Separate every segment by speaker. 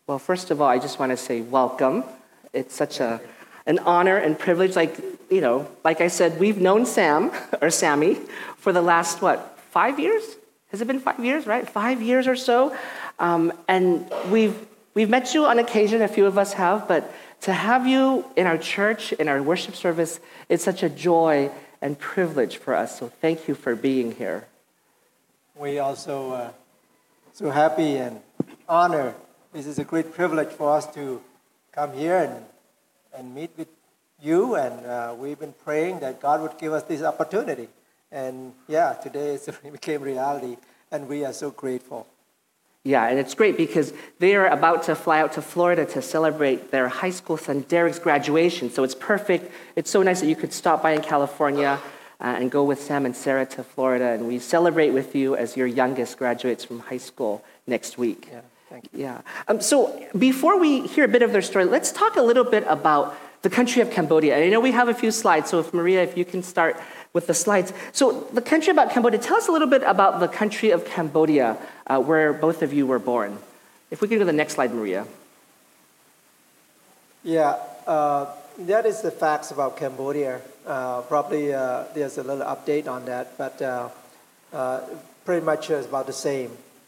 Speaker 1: Well, first of all, I just want to say welcome. It's such an honor and privilege. Like I said, we've known Sam, or Sammy, for the last, 5 years? Has it been 5 years, right? 5 years or so. And we've met you on occasion, a few of us have, but to have you in our church, in our worship service, it's such a joy and privilege for us. So thank you for being here.
Speaker 2: We also so happy and honored. This is a great privilege for us to come here and meet with you. And we've been praying that God would give us this opportunity. And today it became reality. And we are so grateful.
Speaker 1: Yeah, and it's great because they are about to fly out to Florida to celebrate their high school son Derek's graduation. So it's perfect. It's so nice that you could stop by in California and go with Sam and Sarah to Florida. And we celebrate with you as your youngest graduates from high school next week.
Speaker 2: Yeah, thank you.
Speaker 1: Yeah. So before we hear a bit of their story, let's talk a little bit about the country of Cambodia. And I know we have a few slides, so if you can start with the slides. So the country about Cambodia, tell us a little bit about the country of Cambodia, where both of you were born. If we can go to the next slide, Maria.
Speaker 2: Yeah, that is the facts about Cambodia. Probably there's a little update on that, but pretty much is about the same.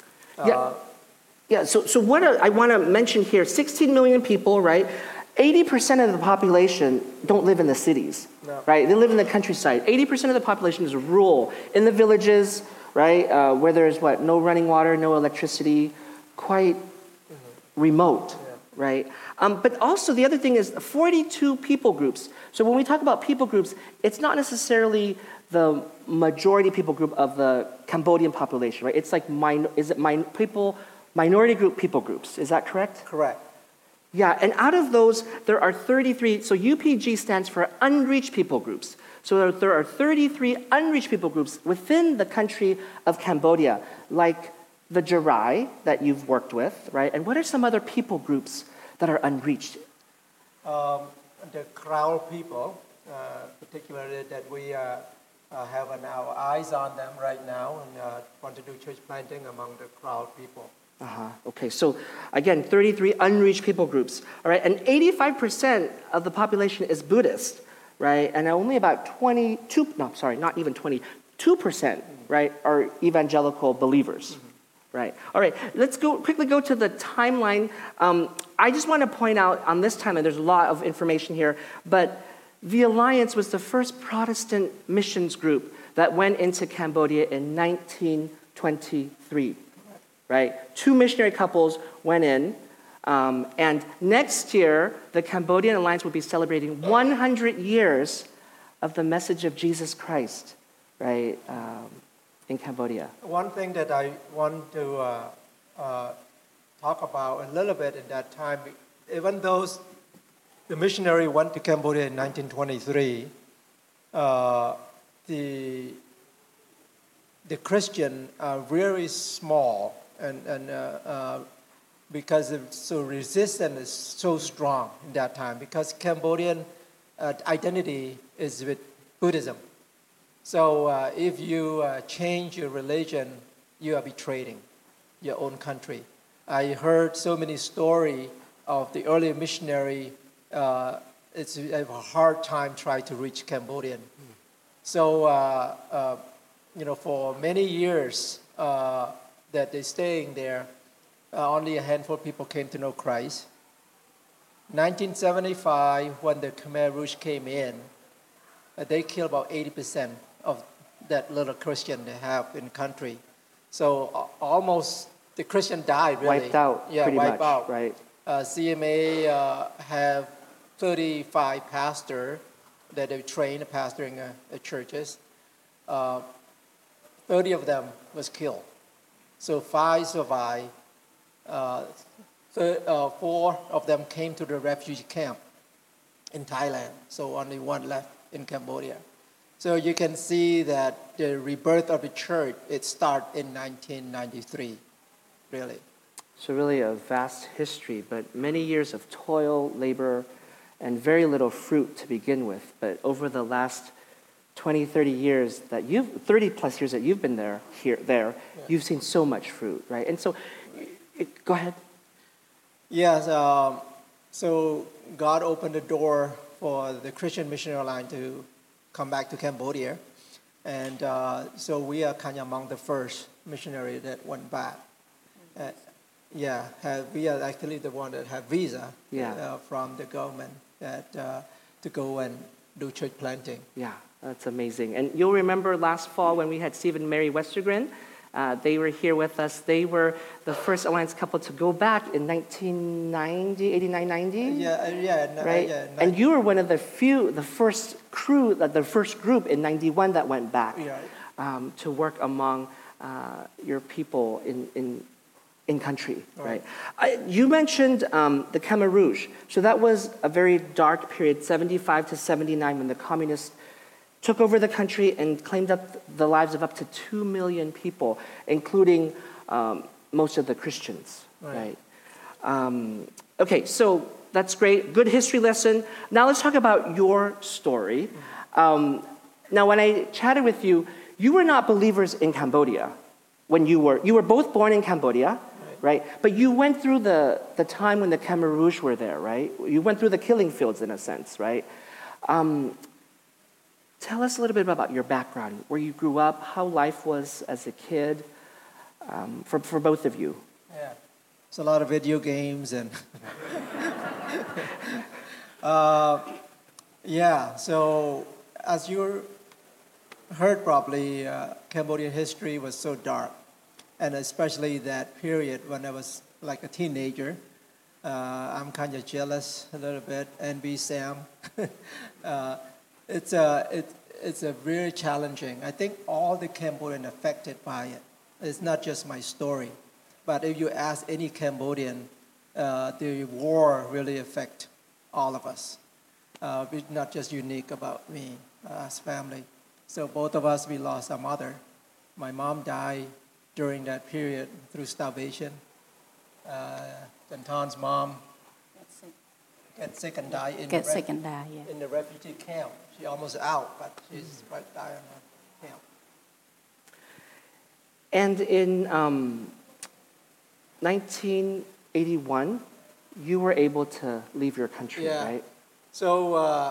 Speaker 1: So what I want to mention here, 16 million people, right? 80% of the population don't live in the cities, right? They live in the countryside. 80% of the population is rural, in the villages, right? Where there's no running water, no electricity, quite remote, right? But also the other thing is 42 people groups. So when we talk about people groups, it's not necessarily the majority people group of the Cambodian population, right? It's like minority group people groups. Is that correct?
Speaker 2: Correct.
Speaker 1: Yeah, and out of those, there are 33, so UPG stands for unreached people groups. So there are 33 unreached people groups within the country of Cambodia, like the Jarai that you've worked with, right? And what are some other people groups that are unreached?
Speaker 2: The Kral people, particularly that we have our eyes on them right now and want to do church planting among the Kral people.
Speaker 1: Okay, so again, 33 unreached people groups, all right? And 85% of the population is Buddhist, right? And only about 2%, right, are evangelical believers, right? All right, let's quickly go to the timeline. I just want to point out on this timeline, there's a lot of information here, but the Alliance was the first Protestant missions group that went into Cambodia in 1923. Right? 2 missionary couples went in, and next year, the Cambodian Alliance will be celebrating 100 years of the message of Jesus Christ, right, in Cambodia.
Speaker 2: One thing that I want to talk about a little bit in that time, even though the missionary went to Cambodia in 1923, the Christian are very small. And because so resistance is so strong in that time, because Cambodian identity is with Buddhism. So if you change your religion, you are betraying your own country. I heard so many stories of the early missionary. It's a hard time trying to reach Cambodian. So for many years. That they're staying there, only a handful of people came to know Christ. 1975, when the Khmer Rouge came in, they killed about 80% of that little Christian they have in the country. So almost the Christian died, really.
Speaker 1: Wiped out, pretty much,
Speaker 2: out.
Speaker 1: Right.
Speaker 2: CMA have 35 pastors that they trained pastoring churches. 30 of them was killed. So 5 survived. 4 of them came to the refugee camp in Thailand. So only 1 left in Cambodia. So you can see that the rebirth of the church, it started in 1993, really.
Speaker 1: So really a vast history, but many years of toil, labor, and very little fruit to begin with. But over the last 20, 30 years that 30 plus years that you've been you've seen so much fruit, right? And so, go ahead.
Speaker 2: Yes, so God opened the door for the Christian Missionary Line to come back to Cambodia. And so we are kind of among the first missionary that went back. Uh, we are actually the one that have visa from the government that, to go and do church planting.
Speaker 1: Yeah, that's amazing. And you'll remember last fall when we had Stephen and Mary Westergren. They were here with us. They were the first Alliance couple to go back in 1990, 89, 90? Right? And you were one of the first group in 91 that went back to work among your people in country, right? You mentioned the Khmer Rouge. So that was a very dark period, 75 to 79, when the communists took over the country and claimed up the lives of up to 2 million people, including most of the Christians, right? Okay, so that's great. Good history lesson. Now let's talk about your story. Now, when I chatted with you, you were not believers in Cambodia when you were both born in Cambodia, right? But you went through the time when the Khmer Rouge were there, right? You went through the killing fields in a sense, right? Tell us a little bit about your background, where you grew up, how life was as a kid, for both of you.
Speaker 2: Yeah, it's a lot of video games and so as you heard probably, Cambodian history was so dark, and especially that period when I was like a teenager. I'm kind of jealous a little bit, envy Sam. It's a very challenging. I think all the Cambodian affected by it. It's not just my story, but if you ask any Cambodian, the war really affect all of us. It's not just unique about me as family. So both of us, we lost our mother. My mom died during that period through starvation. Danton's mom get sick and die in the refugee camp. She almost out, but she's right there in the camp.
Speaker 1: And in 1981, you were able to leave your country, right?
Speaker 2: So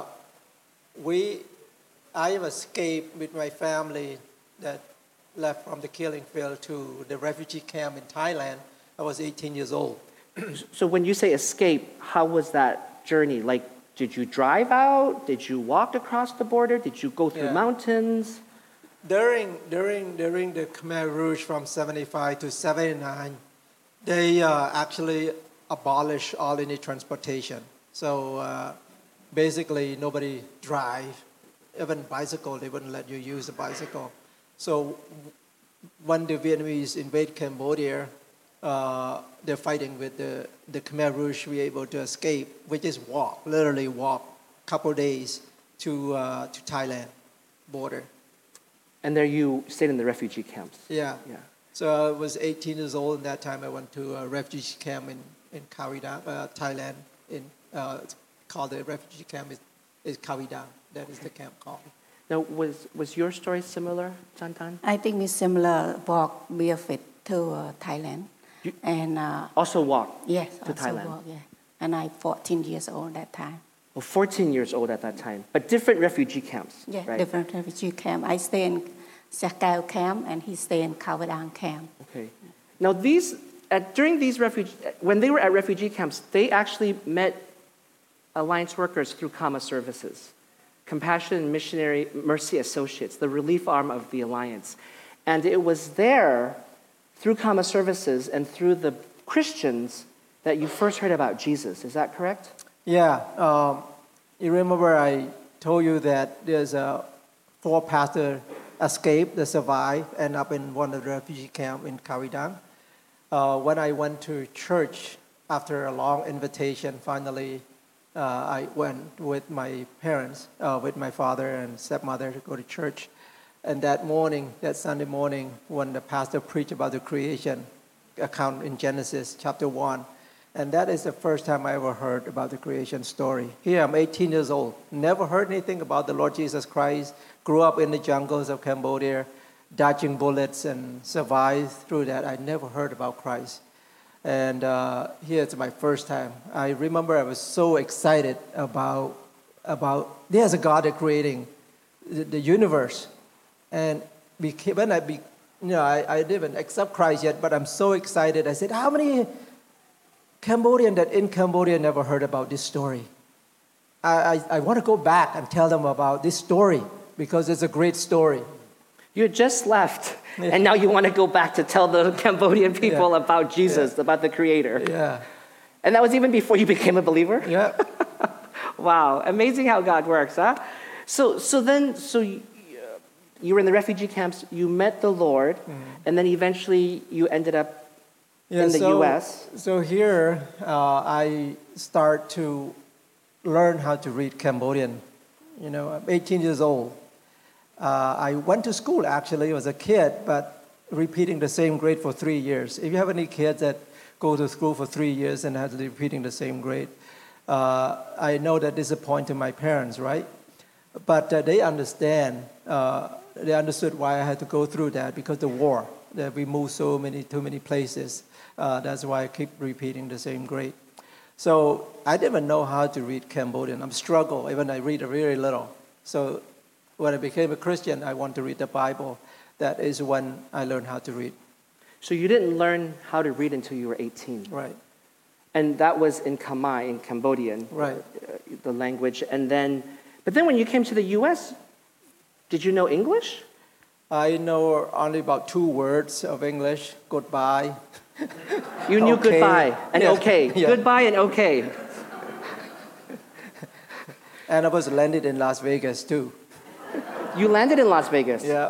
Speaker 2: I have escaped with my family that left from the killing field to the refugee camp in Thailand. I was 18 years old.
Speaker 1: So when you say escape, how was that journey? Like, did you drive out? Did you walk across the border? Did you go through mountains?
Speaker 2: During the Khmer Rouge from 75 to 79, they actually abolished all any transportation. So basically nobody drive, even bicycle, they wouldn't let you use a bicycle. So when the Vietnamese invade Cambodia, they're fighting with the Khmer Rouge. We were able to escape. We just literally walk a couple of days to Thailand border.
Speaker 1: And there you stayed in the refugee camps.
Speaker 2: Yeah. So I was 18 years old, and that time I went to a refugee camp in Khao Dang, Thailand. It's called the refugee camp is Khao Dang. That is the camp called.
Speaker 1: Now, was your story similar, Chantan?
Speaker 3: I think it's similar. Walk barefoot to Thailand. And
Speaker 1: also walk
Speaker 3: to
Speaker 1: Thailand.
Speaker 3: Walk, and I'm 14 years old that time.
Speaker 1: Well, 14 years old at that time, but different refugee camps.
Speaker 3: Yeah,
Speaker 1: right?
Speaker 3: Different refugee camp. I stay in Sakao camp, and he stay in Khao Dang camp.
Speaker 1: Okay. Now when they were at refugee camps, they actually met Alliance workers through Kama Services, Compassion and Missionary Mercy Associates, the relief arm of the Alliance. And it was there, through Kama Services and through the Christians, that you first heard about Jesus. Is that correct?
Speaker 2: Yeah. You remember I told you that there's 4 pastors escaped, they survived, end up in one of the refugee camps in Khao Dang. When I went to church, after a long invitation, finally I went with my parents, with my father and stepmother to go to church. And that Sunday morning, when the pastor preached about the creation account in Genesis chapter 1, and that is the first time I ever heard about the creation story. Here I'm 18 years old, never heard anything about the Lord Jesus Christ, grew up in the jungles of Cambodia, dodging bullets and survived through that. I never heard about Christ. And here it's my first time. I remember I was so excited about there's a God that creating the universe. And when I didn't accept Christ yet, but I'm so excited. I said, how many Cambodian that in Cambodia never heard about this story? I want to go back and tell them about this story because it's a great story.
Speaker 1: You had just left, and now you want to go back to tell the Cambodian people about Jesus, about the Creator.
Speaker 2: Yeah.
Speaker 1: And that was even before you became a believer?
Speaker 2: Yeah.
Speaker 1: Wow, amazing how God works, huh? So you were in the refugee camps, you met the Lord, and then eventually you ended up in the U.S.
Speaker 2: So here I start to learn how to read Cambodian. I'm 18 years old. I went to school actually as a kid, but repeating the same grade for 3 years. If you have any kids that go to school for 3 years and have to be repeating the same grade, I know that disappointed my parents, right? But they understand. They understood why I had to go through that because the war. That we moved too many places. That's why I keep repeating the same grade. So I didn't know how to read Cambodian. I'm struggling, even I read very little. So when I became a Christian, I want to read the Bible. That is when I learned how to read.
Speaker 1: So you didn't learn how to read until you were 18.
Speaker 2: Right.
Speaker 1: And that was in Khmer, in Cambodian,
Speaker 2: right.
Speaker 1: The language. But then when you came to the U.S., did you know English?
Speaker 2: I know only about 2 words of English. Goodbye.
Speaker 1: You knew
Speaker 2: okay.
Speaker 1: Goodbye and okay.
Speaker 2: Yeah.
Speaker 1: Goodbye and okay.
Speaker 2: And I was landed in Las Vegas too.
Speaker 1: You landed in Las Vegas?
Speaker 2: Yeah.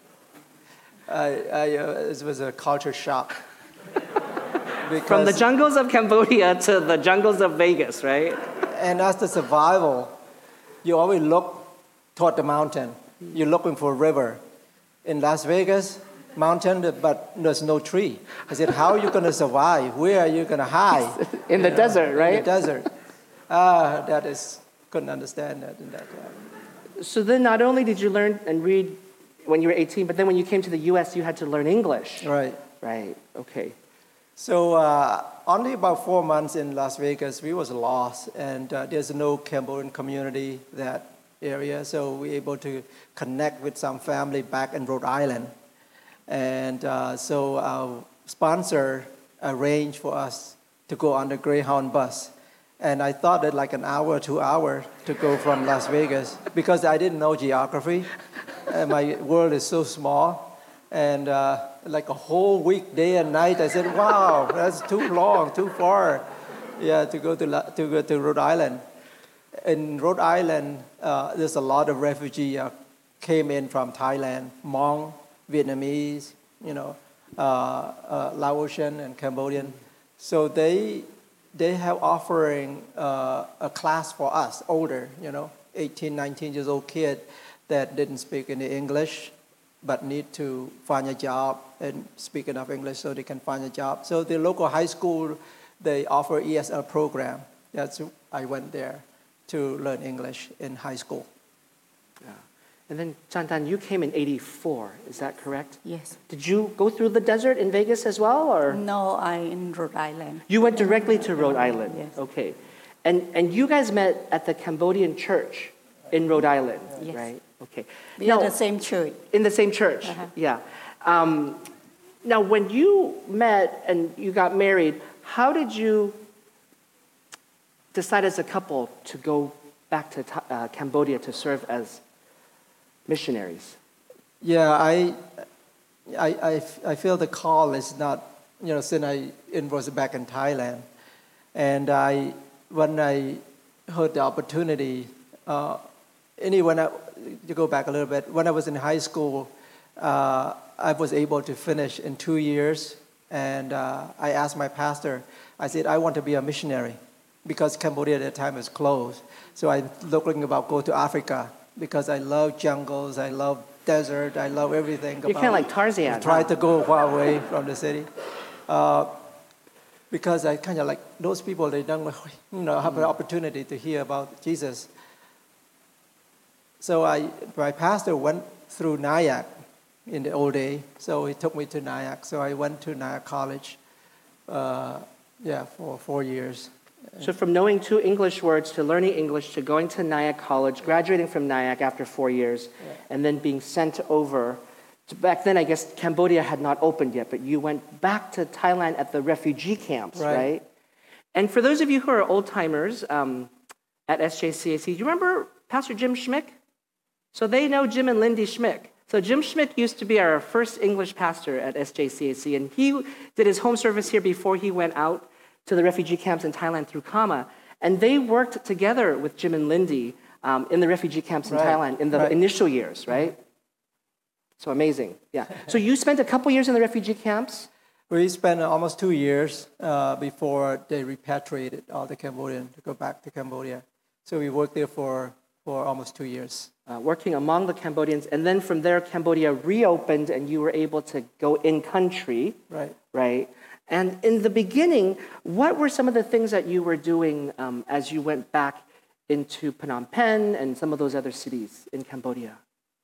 Speaker 2: It was a culture shock.
Speaker 1: From the jungles of Cambodia to the jungles of Vegas, right?
Speaker 2: And as the survival, you always look toward the mountain. You're looking for a river. In Las Vegas, mountain, but there's no tree. I said, how are you going to survive? Where are you going to hide?
Speaker 1: In the desert, right?
Speaker 2: In the desert. Couldn't understand that in that time.
Speaker 1: So then not only did you learn and read when you were 18, but then when you came to the U.S., you had to learn English.
Speaker 2: Right.
Speaker 1: Right, okay.
Speaker 2: So only about 4 months in Las Vegas, we was lost, and there's no Cambodian community that area, so we were able to connect with some family back in Rhode Island. And so our sponsor arranged for us to go on the Greyhound bus. And I thought that like an hour, 2 hours to go from Las Vegas because I didn't know geography. And my world is so small. And like a whole week, day and night, I said, wow, that's too long, too far, to go to Rhode Island. In Rhode Island, there's a lot of refugees came in from Thailand, Hmong, Vietnamese, Laotian and Cambodian. So they have offering a class for us, older, 18, 19 years old kid that didn't speak any English, but need to find a job and speak enough English so they can find a job. So the local high school, they offer ESL program. I went there to learn English in high school.
Speaker 1: Yeah. And then, Chantan, you came in 84, is that correct?
Speaker 3: Yes.
Speaker 1: Did you go through the desert in Vegas as well, or?
Speaker 3: No, I in Rhode Island.
Speaker 1: You went directly to Rhode Island?
Speaker 3: Yes.
Speaker 1: Okay. And you guys met at the Cambodian church in Rhode Island,
Speaker 3: yes.
Speaker 1: right? Okay.
Speaker 3: We are the same church.
Speaker 1: In the same church, yeah. Now, when you met and you got married, how did you decide as a couple to go back to Cambodia to serve as missionaries?
Speaker 2: Yeah, I feel the call is not, since I was back in Thailand. And when I heard the opportunity, to go back a little bit, when I was in high school, I was able to finish in 2 years. And I asked my pastor, I said, I want to be a missionary because Cambodia at that time is closed. So I'm looking about go to Africa because I love jungles, I love desert, I love everything.
Speaker 1: You're kind of like Tarzan.
Speaker 2: Try to go far away from the city. Because I kind of like those people, they don't have an opportunity to hear about Jesus. So my pastor went through Nyack in the old day, so he took me to Nyack. So I went to Nyack College, for 4 years.
Speaker 1: So from knowing 2 English words to learning English to going to Nyack College, graduating from Nyack after 4 years, and then being sent over. Back then, I guess Cambodia had not opened yet, but you went back to Thailand at the refugee camps, right? And for those of you who are old-timers at SJCAC, do you remember Pastor Jim Schmick? So they know Jim and Lindy Schmick. So Jim Schmick used to be our first English pastor at SJCAC, and he did his home service here before he went out to the refugee camps in Thailand through Kama. And they worked together with Jim and Lindy in the refugee camps in Thailand in the initial years, right? So amazing, yeah. So you spent a couple years in the refugee camps?
Speaker 2: We spent almost 2 years before they repatriated all the Cambodians to go back to Cambodia. So we worked there for almost 2 years.
Speaker 1: Working among the Cambodians, and then from there, Cambodia reopened and you were able to go in country, right? And in the beginning, what were some of the things that you were doing as you went back into Phnom Penh and some of those other cities in Cambodia?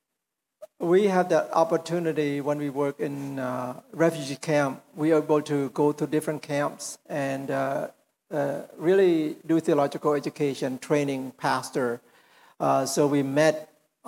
Speaker 2: We had that opportunity when we work in refugee camp. We are able to go to different camps and really do theological education, training pastor. So we met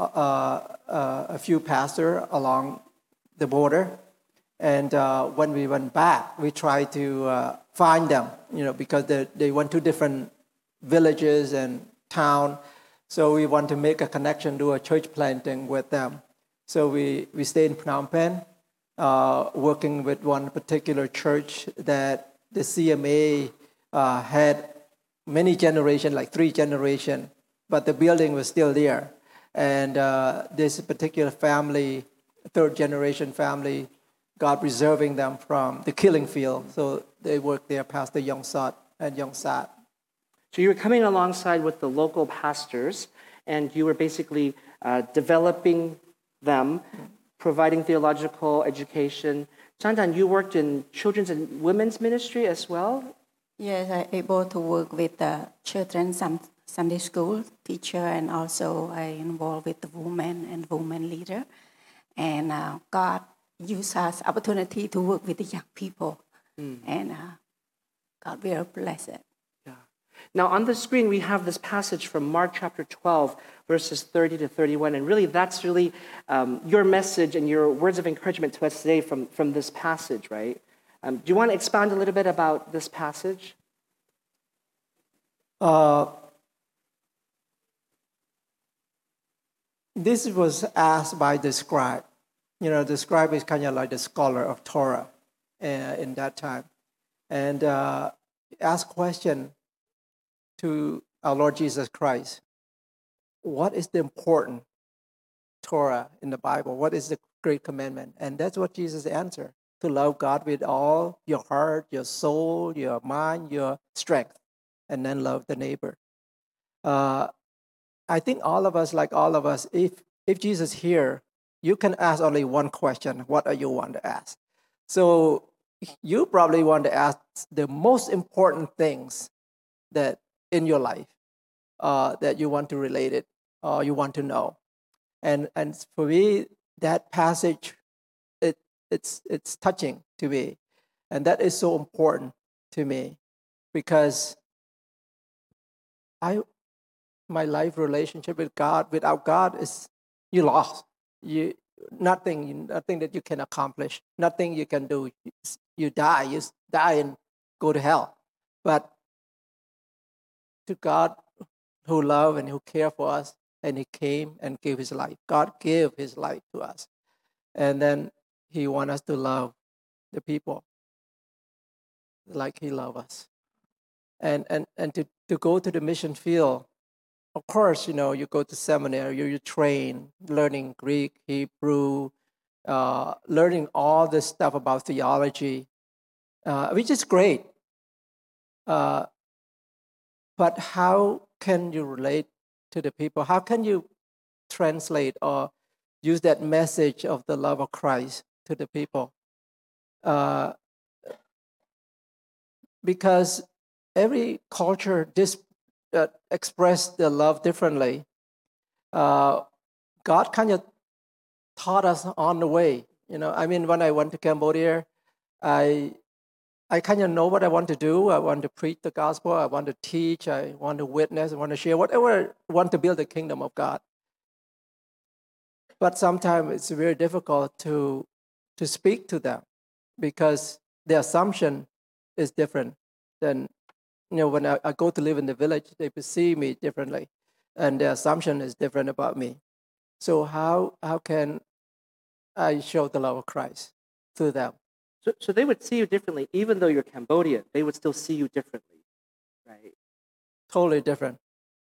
Speaker 2: a few pastors along the border. And when we went back, we tried to find them, because they went to different villages and town. So we want to make a connection, do a church planting with them. So we stayed in Phnom Penh, working with one particular church that the CMA had many generations, like 3 generations, but the building was still there. And this particular family, 3rd generation family, God preserving them from the killing field. So they worked there, Pastor Yong Sat and Yong Sat.
Speaker 1: So you were coming alongside with the local pastors, and you were basically developing them, providing theological education. Chandan, you worked in children's and women's ministry as well?
Speaker 3: Yes, I'm able to work with the children's Sunday school teacher, and also I involved with the women and women leader. And God used us opportunity to work with the young people. And God will bless it.
Speaker 1: Now, on the screen, we have this passage from Mark chapter 12, verses 30 to 31. And really, that's really your message and your words of encouragement to us today from this passage, right? Do you want to expound a little bit about this passage?
Speaker 2: This was asked by the scribe. The scribe is kind of like the scholar of Torah in that time. And asked question to our Lord Jesus Christ. What is the important Torah in the Bible? What is the great commandment? And that's what Jesus answered. To love God with all your heart, your soul, your mind, your strength. And then love the neighbor. I think all of us, if Jesus here, you can ask only one question. What do you want to ask? So you probably want to ask the most important things that in your life that you want to relate it or you want to know. And for me, that passage, it's touching to me. And that is so important to me because my life relationship with God, without God, is you lost. Nothing that you can accomplish, nothing you can do. You die and go to hell. But to God who loved and who cared for us, and He came and gave His life. God gave His life to us. And then He wants us to love the people like He loved us. And to go to the mission field, of course, you go to seminary, you train, learning Greek, Hebrew, learning all this stuff about theology, which is great. But how can you relate to the people? How can you translate or use that message of the love of Christ to the people? Because every culture express the love differently. God kind of taught us on the way. When I went to Cambodia, I I kind of know what I want to do. I want to preach the gospel. I want to teach. I want to witness. I want to share whatever. I want to build the kingdom of God. But sometimes it's very difficult to speak to them because the assumption is different than, when I go to live in the village, they perceive me differently, and the assumption is different about me. So how can I show the love of Christ to them?
Speaker 1: So they would see you differently, even though you're Cambodian. They would still see you differently, right?
Speaker 2: Totally different.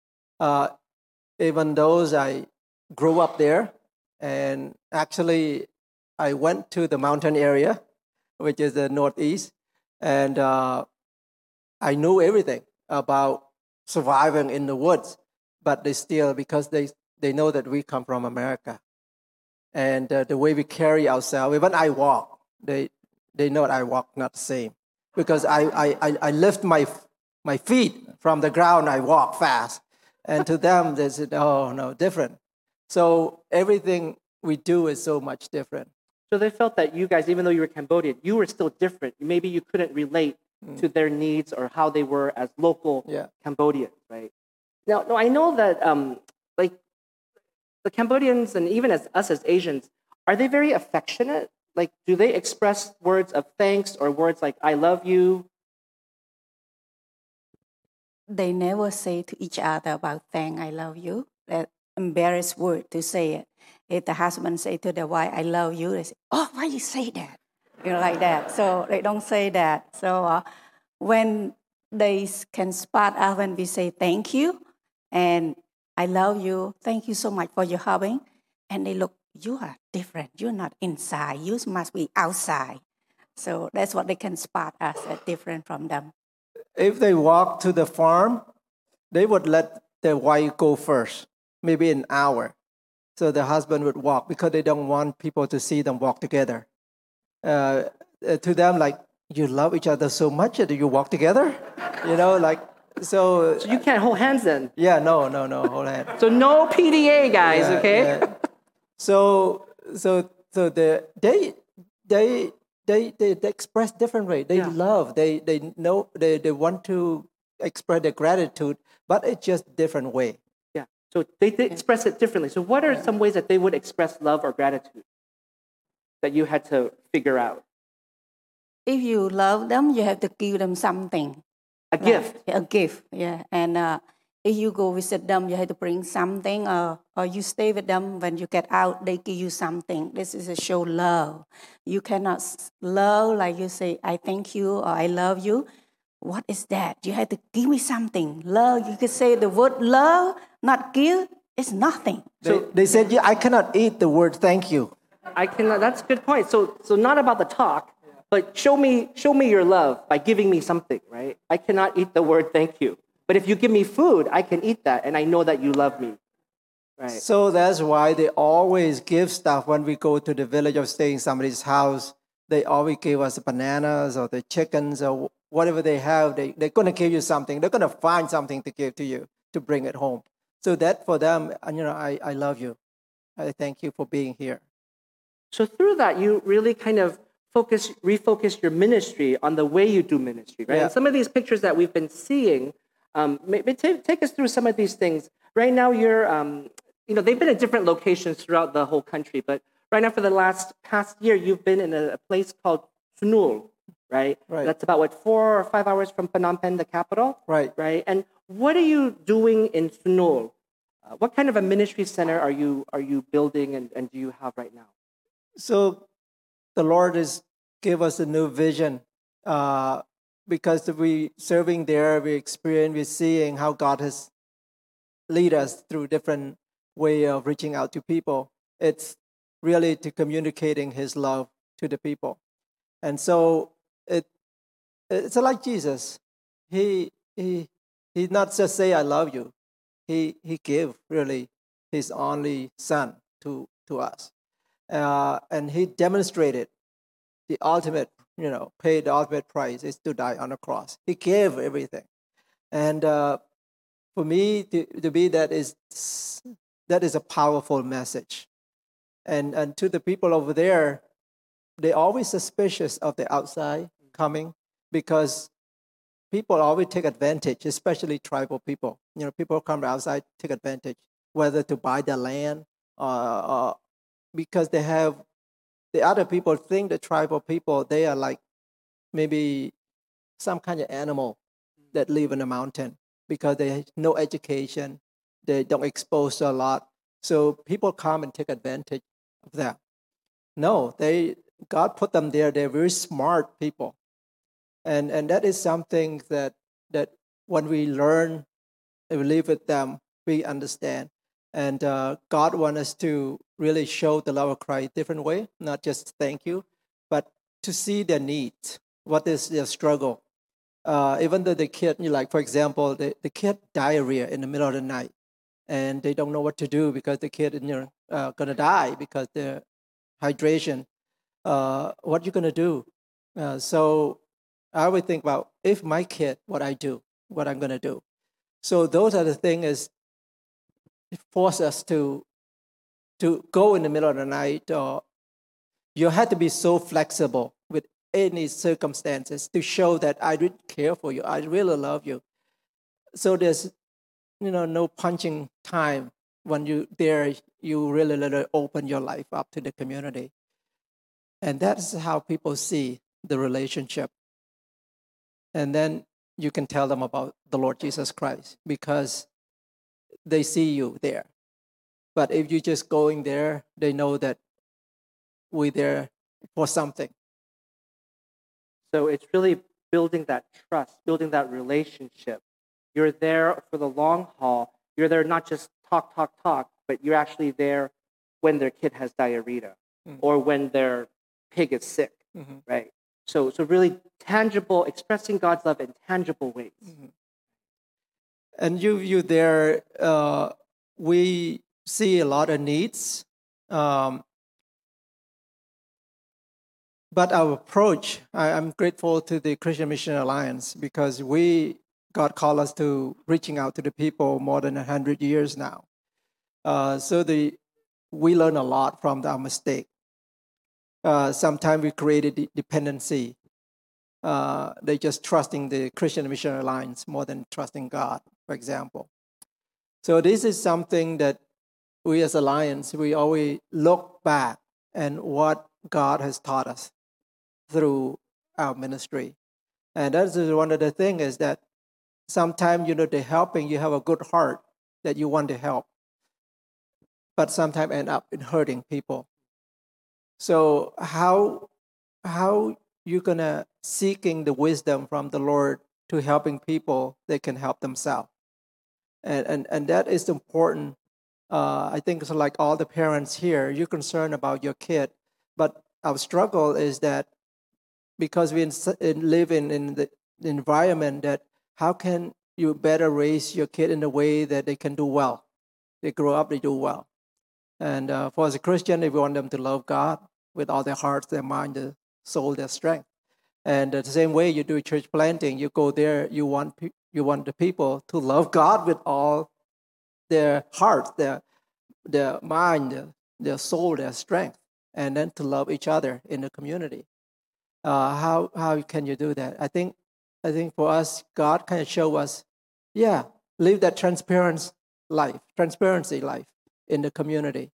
Speaker 2: Even though I grew up there, and actually I went to the mountain area, which is the northeast, and I knew everything about surviving in the woods, but they still, because they know that we come from America, and the way we carry ourselves, even I walk, they know that I walk not the same, because I lift my feet from the ground, I walk fast, and to them they said, oh no, different. So everything we do is so much different.
Speaker 1: So they felt that you guys, even though you were Cambodian, you were still different. Maybe you couldn't relate to their needs or how they were as local Cambodians, right? Now, I know that like the Cambodians and even as us as Asians, are they very affectionate? Like, do they express words of thanks or words like "I love you"?
Speaker 3: They never say to each other about thank, I love you. That embarrassed word to say it. If the husband say to the wife, I love you, they say, oh, why you say that? Like that. So they don't say that. So when they can spot us when we say thank you and I love you, thank you so much for your helping. And they look, you are different. You're not inside. You must be outside. So that's what they can spot us as different from them.
Speaker 2: If they walk to the farm, they would let the wife go first, maybe an hour. So the husband would walk because they don't want people to see them walk together. To them, like, you love each other so much that you walk together? So
Speaker 1: you can't hold hands then?
Speaker 2: Yeah, no, hold hands.
Speaker 1: So no PDA, guys, okay?
Speaker 2: Yeah. So they express different way. They love, they know, they want to express their gratitude, but it's just different way.
Speaker 1: Yeah. So they express it differently. So what are some ways that they would express love or gratitude that you had to figure out?
Speaker 3: If you love them, you have to give them something.
Speaker 1: A gift.
Speaker 3: A gift, yeah. And if you go visit them, you have to bring something, or you stay with them. When you get out, they give you something. This is a show love. You cannot love like you say, I thank you or I love you. What is that? You have to give me something. Love, you could say the word love, not give, it's nothing.
Speaker 2: So they said, I cannot eat the word thank you.
Speaker 1: I cannot. That's a good point. So not about the talk, but show me your love by giving me something, right? I cannot eat the word thank you. But if you give me food, I can eat that, and I know that you love me, right?
Speaker 2: So that's why they always give stuff when we go to the village or stay in somebody's house. They always give us bananas or the chickens or whatever they have. They're going to give you something. They're going to find something to give to you to bring it home. So that for them, I love you. I thank you for being here.
Speaker 1: So through that, you really kind of refocus your ministry on the way you do ministry, right?
Speaker 2: Yeah.
Speaker 1: And some of these pictures that we've been seeing, maybe take us through some of these things. Right now, you're, they've been at different locations throughout the whole country, but right now, for the past year, you've been in a place called Sunul, right?
Speaker 2: Right.
Speaker 1: That's about 4 or 5 hours from Phnom Penh, the capital.
Speaker 2: Right.
Speaker 1: Right. And what are you doing in Sunul? What kind of a ministry center are you building and do you have right now?
Speaker 2: So the Lord has give us a new vision because we serving there, we're seeing how God has lead us through different way of reaching out to people. It's really to communicating His love to the people, and so it's like Jesus. He not just say I love you. He gave really His only Son to us. And He demonstrated the ultimate, paid the ultimate price is to die on the cross. He gave everything. And for me, to be that is a powerful message. And to the people over there, they're always suspicious of the outside coming. because people always take advantage, especially tribal people. People come outside, take advantage, whether to buy their land or because they have, the other people think the tribal people, they are like maybe some kind of animal that live in the mountain because they have no education, they don't expose a lot. So people come and take advantage of that. No, God put them there. They're very smart people. And that is something that when we learn and we live with them, we understand. And God wants us to really show the love of Christ different way, not just thank you, but to see their needs. What is their struggle? Even though the kid, like for example, the kid diarrhea in the middle of the night, and they don't know what to do because the kid is gonna die because the hydration. What you gonna do? So I would think about if my kid, what I'm gonna do. So those are the things it force us to go in the middle of the night, or you have to be so flexible with any circumstances to show that I really care for you, I really love you. So there's no punching time when you really open your life up to the community, and that's how people see the relationship. And then you can tell them about the Lord Jesus Christ because they see you there. But if you're just going there, they know that we're there for something.
Speaker 1: So it's really building that trust, building that relationship. You're there for the long haul. You're there not just talk, but you're actually there when their kid has diarrhea or when their pig is sick, right? So really tangible, expressing God's love in tangible ways.
Speaker 2: And you there, we see a lot of needs. But our approach, I'm grateful to the Christian Mission Alliance because God called us to reaching out to the people more than 100 years now. So we learn a lot from our mistake. Sometimes we created dependency. They just trusting the Christian Mission Alliance more than trusting God, for example. So this is something that we as Alliance, we always look back and what God has taught us through our ministry. And that's one of the things is that sometimes, the helping, you have a good heart that you want to help, but sometimes end up in hurting people. So how you gonna seeking the wisdom from the Lord to helping people they can help themselves? And that is important. I think it's like all the parents here, you're concerned about your kid, but our struggle is that because we live in the environment that how can you better raise your kid in a way that they can do well? They grow up, they do well. And for as a Christian, we want them to love God with all their hearts, their mind, their soul, their strength. And the same way you do church planting, you go there, you want the people to love God with all their heart, their mind, their soul, their strength, and then to love each other in the community. How can you do that? I think for us, God kind of show us, live that transparency life in the community.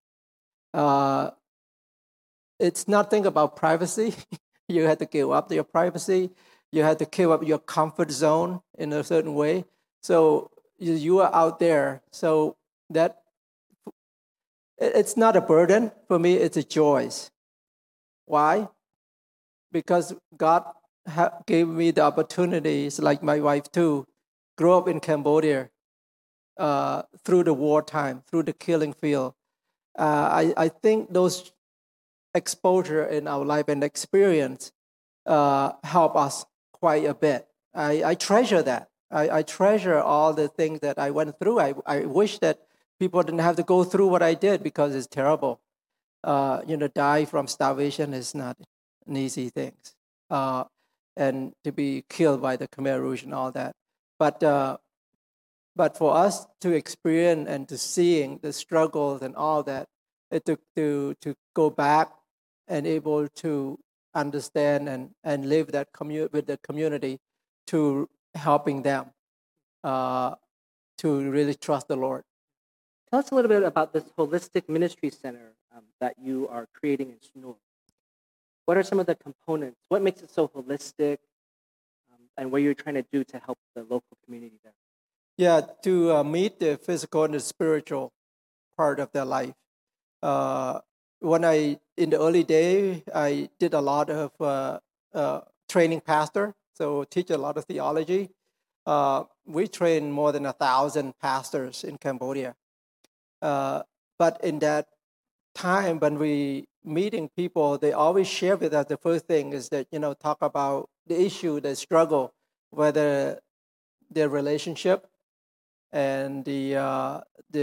Speaker 2: It's nothing about privacy. You have to give up your privacy. You have to give up your comfort zone in a certain way. So you are out there. So that it's not a burden for me. It's a joy. Why? Because God gave me the opportunities, like my wife too, grew up in Cambodia through the wartime, through the killing field. I think those exposure in our life and experience help us quite a bit. I treasure that. I treasure all the things that I went through. I wish that people didn't have to go through what I did because it's terrible. Die from starvation is not an easy thing. And to be killed by the Khmer Rouge and all that. But for us to experience and to seeing the struggles and all that, to go back and able to understand and live that with the community to helping them to really trust the Lord.
Speaker 1: Tell us a little bit about this holistic ministry center that you are creating in Sunul. What are some of the components? What makes it so holistic, and what you're trying to do to help the local community there?
Speaker 2: Yeah, to meet the physical and the spiritual part of their life. When in the early day, I did a lot of training pastor, so teach a lot of theology. We trained more than 1,000 pastors in Cambodia. But in that time when we meeting people, they always share with us the first thing is that, talk about the issue, the struggle, whether their relationship and the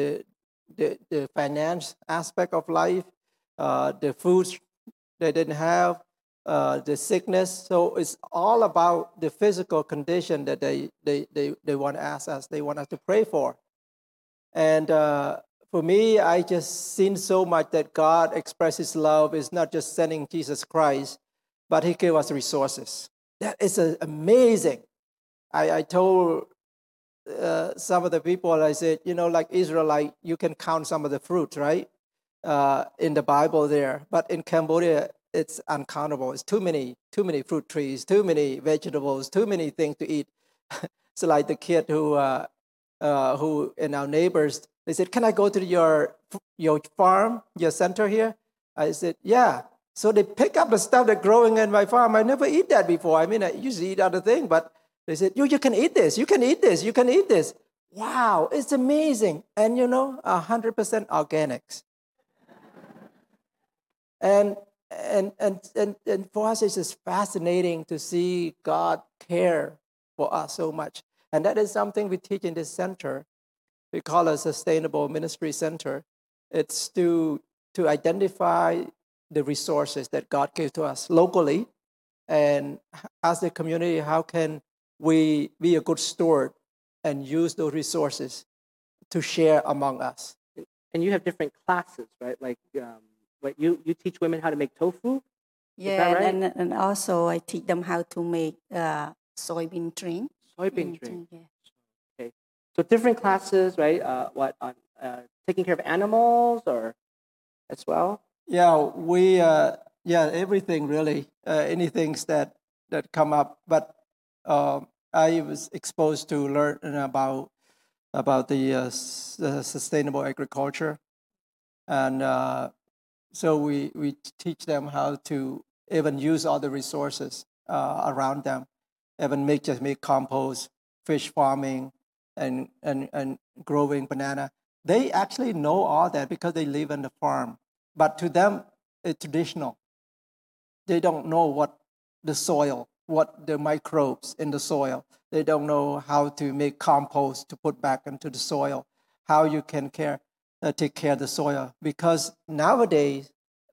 Speaker 2: finance aspect of life, the foods they didn't have, the sickness. So it's all about the physical condition that they want to ask us. They want us to pray for. And for me, I just seen so much that God expresses love is not just sending Jesus Christ, but He gave us resources. That is amazing. I told some of the people, I said, like Israelite, you can count some of the fruits, right? In the Bible there. But in Cambodia, it's uncountable. It's too many fruit trees, too many vegetables, too many things to eat. So like the kid who and our neighbors, they said, can I go to your farm, your center here? I said, yeah. So they pick up the stuff that's growing in my farm. I never eat that before. I mean, I usually eat other things, but they said, you can eat this, you can eat this, you can eat this. Wow, it's amazing. And 100% organics. And for us, it's just fascinating to see God care for us so much. And that is something we teach in this center. We call it a Sustainable Ministry Center. It's to identify the resources that God gave to us locally. And as a community, how can we be a good steward and use those resources to share among us?
Speaker 1: And you have different classes, right? Like what you teach women how to make tofu?
Speaker 3: Yeah,
Speaker 1: right?
Speaker 3: and also I teach them how to make soybean drink.
Speaker 1: Soybean drink.
Speaker 3: Yeah.
Speaker 1: Okay. So different classes, right? What on taking care of animals or as well?
Speaker 2: Yeah, we everything really, anything that come up. But I was exposed to learn about the sustainable agriculture, and so we teach them how to even use all the resources around them, even make compost, fish farming, and growing banana. They actually know all that because they live on the farm. But to them, it's traditional. They don't know what the soil, what the microbes in the soil. They don't know how to make compost to put back into the soil, how you can take care of the soil. Because nowadays,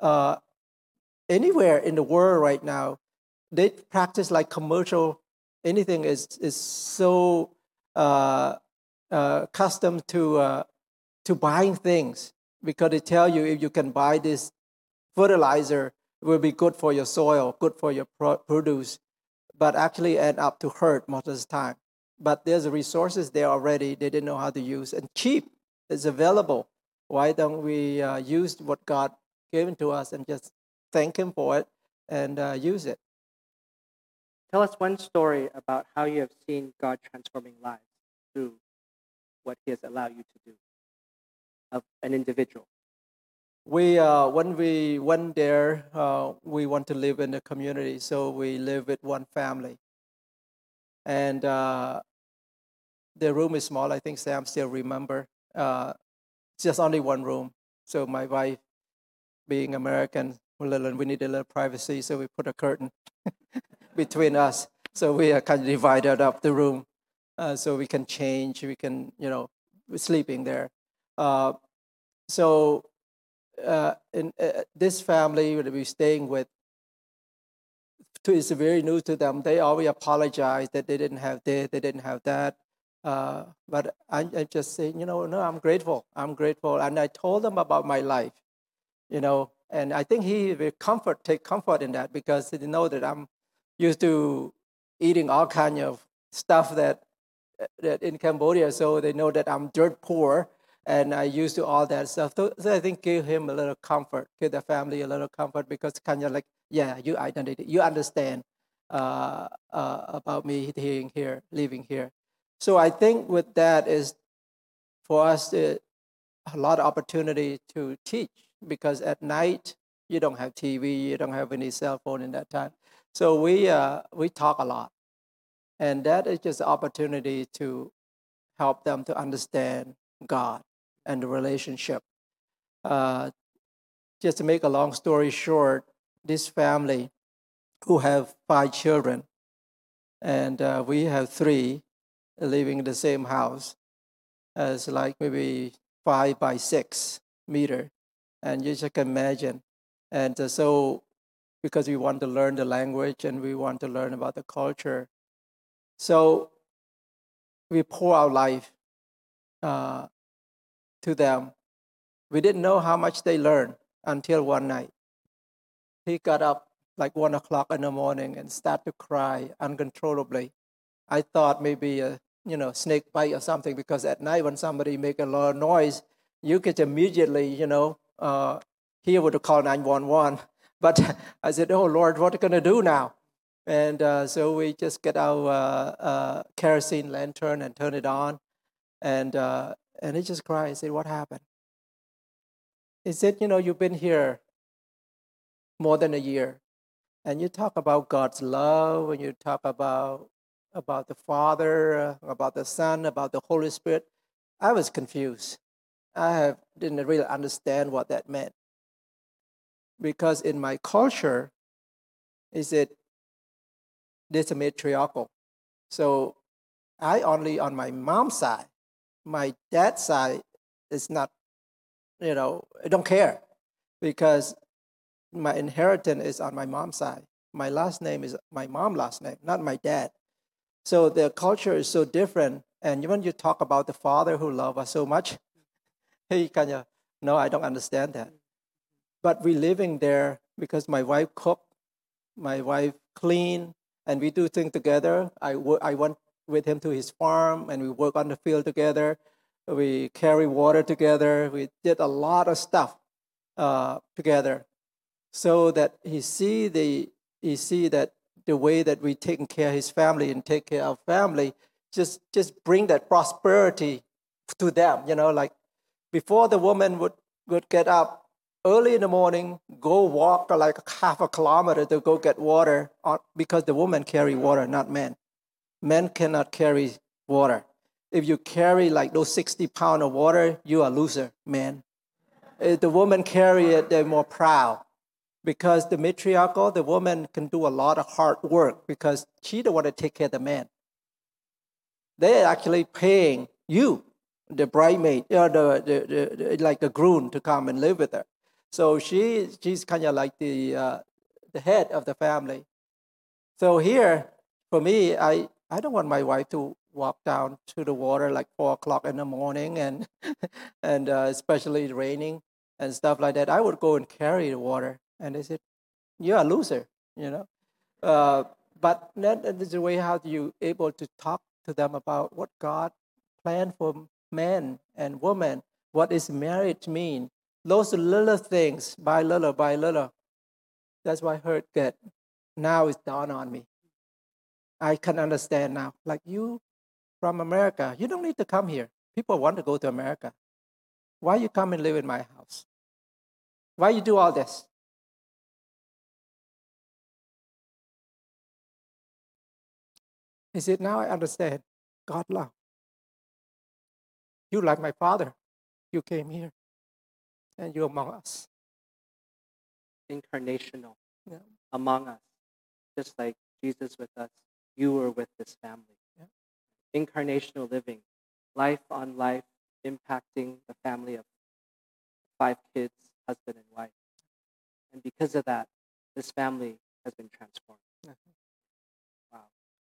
Speaker 2: anywhere in the world right now, they practice like commercial. Anything is so accustomed to buying things because they tell you if you can buy this fertilizer, it will be good for your soil, good for your produce, but actually end up to hurt most of the time. But there's resources there already. They didn't know how to use, and cheap is available. Why don't we use what God given to us and just thank Him for it and use it?
Speaker 1: Tell us one story about how you have seen God transforming lives through what He has allowed you to do of an individual.
Speaker 2: We when we went there, we want to live in the community, so we live with one family, and the room is small. I think Sam still remember. Just only one room. So my wife, being American, we need a little privacy, so we put a curtain between us. So we are kind of divided up the room, so we can change. We can, we're sleeping there. So in this family that we're staying with, it's very new to them. They always apologize that they didn't have this, they didn't have that. But I just say, no, I'm grateful. I'm grateful. And I told them about my life, And I think he will take comfort in that because he know that I'm used to eating all kind of stuff that in Cambodia, so they know that I'm dirt poor and I used to all that stuff. So I think give him a little comfort, give the family a little comfort because kind of like, yeah, you identity, you understand about me being here, living here. So I think with that is for us a lot of opportunity to teach because at night you don't have TV, you don't have any cell phone in that time. So we talk a lot, and that is just an opportunity to help them to understand God and the relationship. Uh, just to make a long story short, this family who have 5 children, and we have 3 living in the same house, as like maybe 5 by 6 meter, and you just can imagine. And so, because we want to learn the language and we want to learn about the culture, so we pour our life to them. We didn't know how much they learned until one night. He got up like 1 o'clock in the morning and started to cry uncontrollably. I thought maybe a snake bite or something because at night when somebody make a lot of noise, you could immediately hear what to call 911. But I said, "Oh Lord, what are we gonna do now?" And so we just get our kerosene lantern and turn it on, and he just cried. I said, "What happened?" He said, "You've been here more than a year, and you talk about God's love, and you talk about the Father, about the Son, about the Holy Spirit. I was confused. Didn't really understand what that meant because in my culture, is it this matriarchal? So I only on my mom's side. My dad's side is not. I don't care because my inheritance is on my mom's side. My last name is my mom's last name, not my dad. So the culture is so different. And when you talk about the Father who loves us so much, he kind of, no, I don't understand that. But we living there because my wife cook, my wife clean, and we do things together. I went with him to his farm, and we work on the field together. We carry water together. We did a lot of stuff together, so that he see that the way that we taking care of his family and take care of family, just bring that prosperity to them. Like before the woman would get up early in the morning, go walk like half a kilometer to go get water because the woman carry water, not men. Men cannot carry water. If you carry like those 60 pounds of water, you are a loser, man. If the woman carry it, they're more proud. Because the matriarchal, the woman can do a lot of hard work because she don't want to take care of the man. They're actually paying you, the bridesmaid, like the groom, to come and live with her. So she's kind of like the head of the family. So here, for me, I don't want my wife to walk down to the water like 4 o'clock in the morning and and especially raining and stuff like that. I would go and carry the water. And they said, "You're a loser," But that is the way how you able to talk to them about what God planned for man and woman. What is marriage mean? Those little things, by little. That's why I heard that now it's dawned on me. I can understand now. Like you from America, you don't need to come here. People want to go to America. Why you come and live in my house? Why you do all this? He said, now I understand God love. You like my father. You came here and you're among us.
Speaker 1: Incarnational,
Speaker 2: Yeah.
Speaker 1: among us, just like Jesus with us, you were with this family.
Speaker 2: Yeah.
Speaker 1: Incarnational living, life on life, impacting the family of 5 kids, husband and wife. And because of that, this family has been transformed. Wow.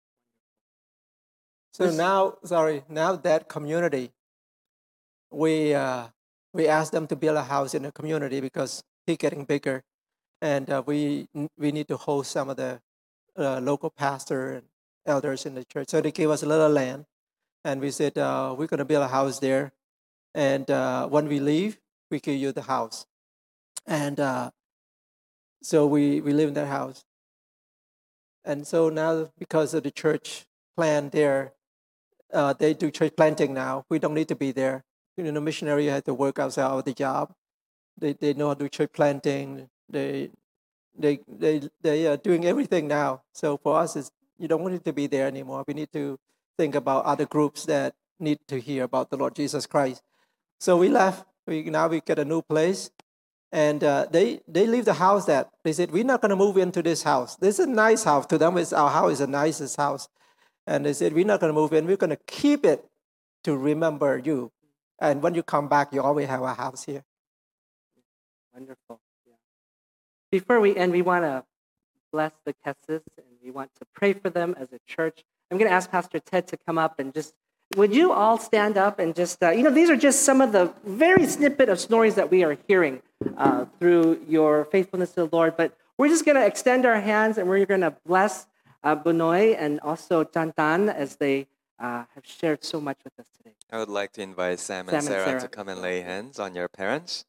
Speaker 2: So now that community, we asked them to build a house in the community because keep getting bigger, and we need to host some of the local pastor and elders in the church. So they gave us a little land, and we said we're going to build a house there, and when we leave, we give you the house, and so we live in that house. And so now, because of the church plan there, they do church planting now. We don't need to be there. Missionary had to work outside of the job. They know how to do church planting. They are doing everything now. So for us, you don't need to be there anymore. We need to think about other groups that need to hear about the Lord Jesus Christ. So we left. Now we get a new place. And they leave the house that they said, we're not going to move into this house. This is a nice house. To them, our house is the nicest house. And they said, we're not going to move in. We're going to keep it to remember you. And when you come back, you always have a house here.
Speaker 1: Wonderful. Yeah. Before we end, we want to bless the Kesses, and we want to pray for them as a church. I'm going to ask Pastor Ted to come up and just, would you all stand up and just, these are just some of the very snippet of stories that we are hearing through your faithfulness to the Lord. But we're just going to extend our hands and we're going to bless Bunoy and also Chantan as they have shared so much with us today.
Speaker 4: I would like to invite Sam and Sarah to come and lay hands on your parents.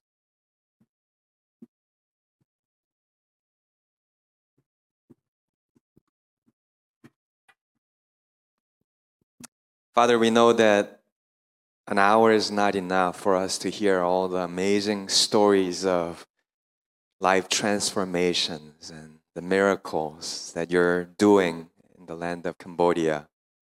Speaker 4: Father, we know that an hour is not enough for us to hear all the amazing stories of life transformations and the miracles that you're doing in the land of Cambodia.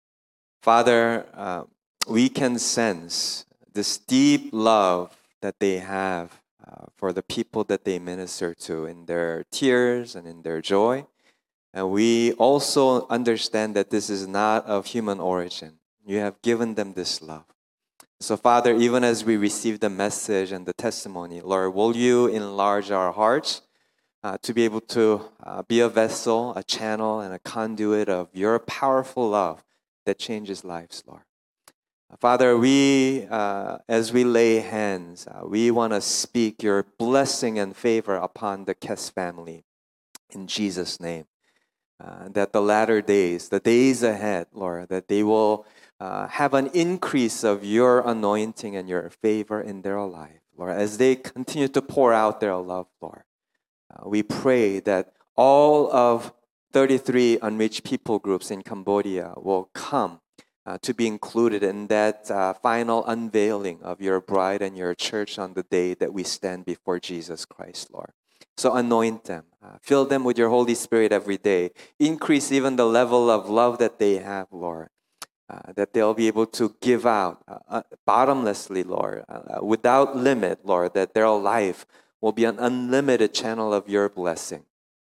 Speaker 4: Father, we can sense this deep love that they have for the people that they minister to in their tears and in their joy. And we also understand that this is not of human origin. You have given them this love. So, Father, even as we receive the message and the testimony, Lord, will you enlarge our hearts to be able to be a vessel, a channel, and a conduit of your powerful love that changes lives, Lord. Father, we, as we lay hands, we want to speak your blessing and favor upon the Kess family in Jesus' name. That the latter days, the days ahead, Lord, that they will have an increase of your anointing and your favor in their life, Lord, as they continue to pour out their love, Lord. We pray that all of 33 unreached people groups in Cambodia will come to be included in that final unveiling of your bride and your church on the day that we stand before Jesus Christ, Lord. So anoint them, fill them with your Holy Spirit every day. Increase even the level of love that they have, Lord. That they'll be able to give out bottomlessly, Lord, without limit, Lord, that their life will be an unlimited channel of your blessing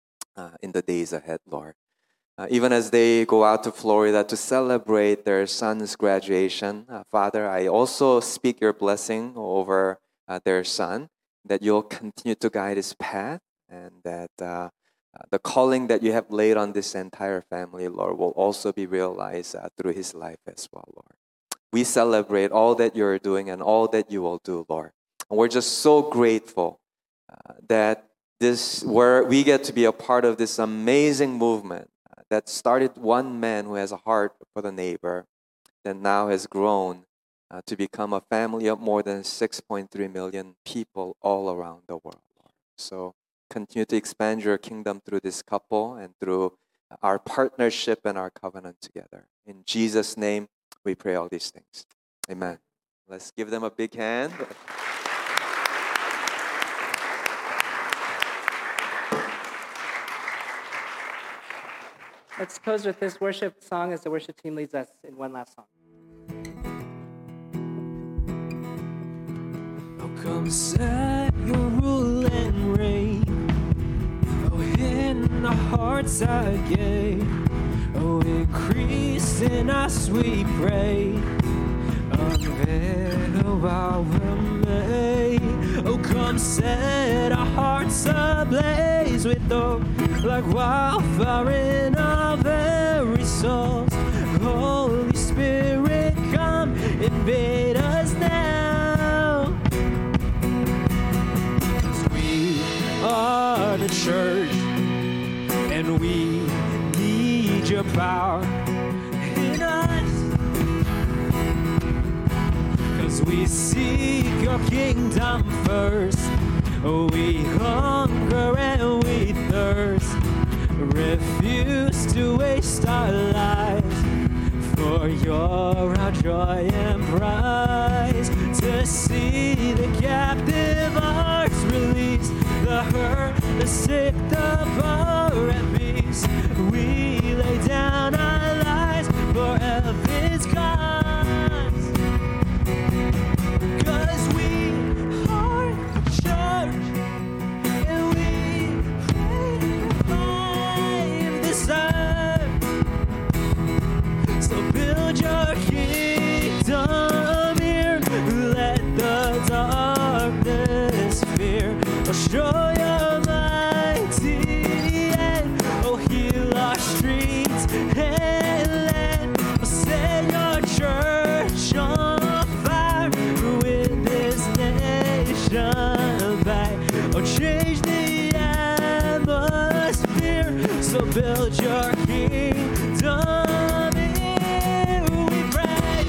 Speaker 4: in the days ahead, Lord. Even as they go out to Florida to celebrate their son's graduation, Father, I also speak your blessing over their son, that you'll continue to guide his path, and that the calling that you have laid on this entire family, Lord, will also be realized through his life as well, Lord. We celebrate all that you're doing and all that you will do, Lord. And we're just so grateful that we get to be a part of this amazing movement that started one man who has a heart for the neighbor, that now has grown to become a family of more than 6.3 million people all around the world, Lord. So continue to expand your kingdom through this couple and through our partnership and our covenant together. In Jesus' name, we pray all these things. Amen. Let's give them a big hand.
Speaker 1: Let's close with this worship song as the worship team leads us in one last song.
Speaker 5: Oh, come set your rule and reign. Oh, in our hearts again. Oh, increase in us, we pray. Unveil our way. Oh, come set our hearts ablaze with love, like wildfire in our very souls. Holy Spirit, come invade us now. 'Cause we bow in us. 'Cause we seek your kingdom first. We hunger and we thirst. Refuse to waste our lives. For you're our joy and prize. To see the captive hearts released, the hurt, the sick, the poor at peace. We lay down our lives for heaven's cause. 'Cause we are the church, and we pray to revive this earth. So build your kingdom here. Let the darkness fear. Oh, show your mighty hand. Oh, heal our streets and land. Oh, set your church on fire with this nation back. Oh, change the atmosphere. So build your kingdom here, we pray.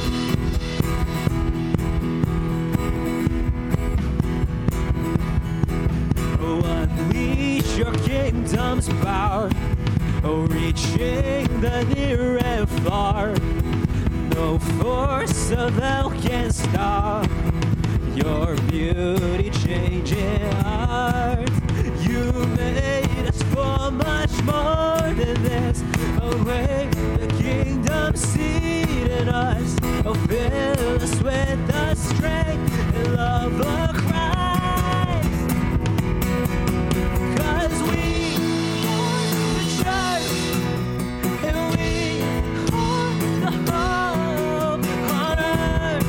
Speaker 5: Oh, unleash your kingdom's power. Oh, reaching the near and far. No force of hell can stop your beauty changing heart. You made us for much more than this. Awake the kingdom seed in us. Oh, fill us with the strength and love of Christ. 'Cause we are the church, and we are the hope on earth.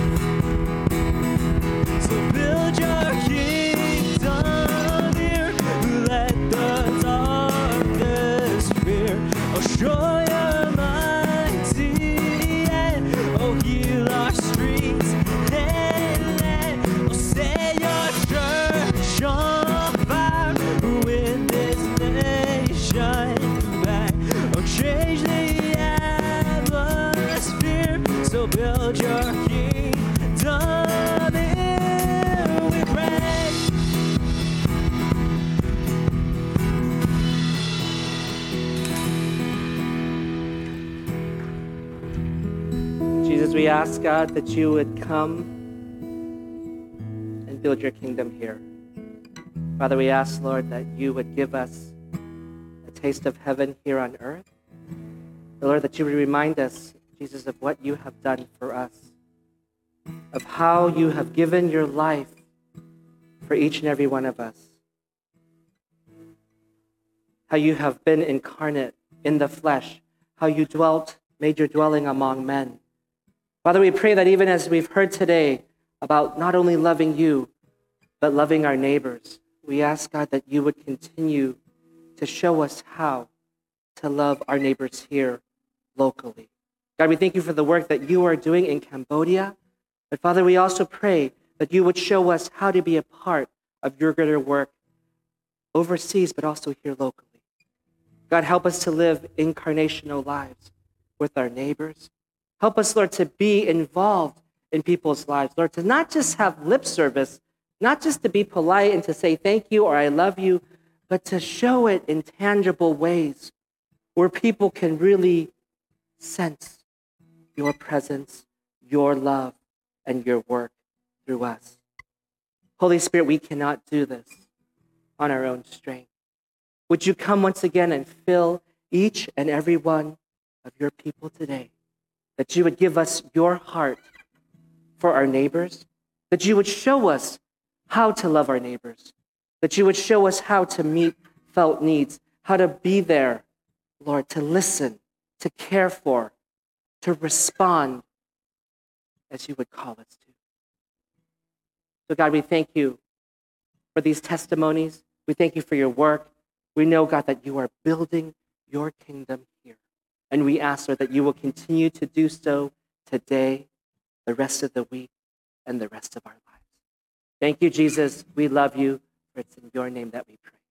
Speaker 5: So build your kingdom here. Let the darkness fear. Oh, show your mighty hand. Oh, heal our streets and land. Oh, set your church on fire with this nation back. Oh, change the atmosphere. So build your kingdom here, we pray.
Speaker 1: Jesus, we ask, God, that you would come and build your kingdom here. Father, we ask, Lord, that you would give us a taste of heaven here on earth. Lord, that you would remind us, Jesus, of what you have done for us, of how you have given your life for each and every one of us, how you have been incarnate in the flesh, how you made your dwelling among men. Father, we pray that even as we've heard today about not only loving you, but loving our neighbors, we ask, God, that you would continue to show us how to love our neighbors here locally. God, we thank you for the work that you are doing in Cambodia. But Father, we also pray that you would show us how to be a part of your greater work overseas, but also here locally. God, help us to live incarnational lives with our neighbors. Help us, Lord, to be involved in people's lives. Lord, to not just have lip service, not just to be polite and to say thank you or I love you, but to show it in tangible ways where people can really sense your presence, your love, and your work through us. Holy Spirit, we cannot do this on our own strength. Would you come once again and fill each and every one of your people today? That you would give us your heart for our neighbors, that you would show us how to love our neighbors, that you would show us how to meet felt needs, how to be there, Lord, to listen, to care for, to respond as you would call us to. So God, we thank you for these testimonies. We thank you for your work. We know, God, that you are building your kingdom here. And we ask, Lord, that you will continue to do so today, the rest of the week, and the rest of our lives. Thank you, Jesus. We love you. For it's in your name that we pray.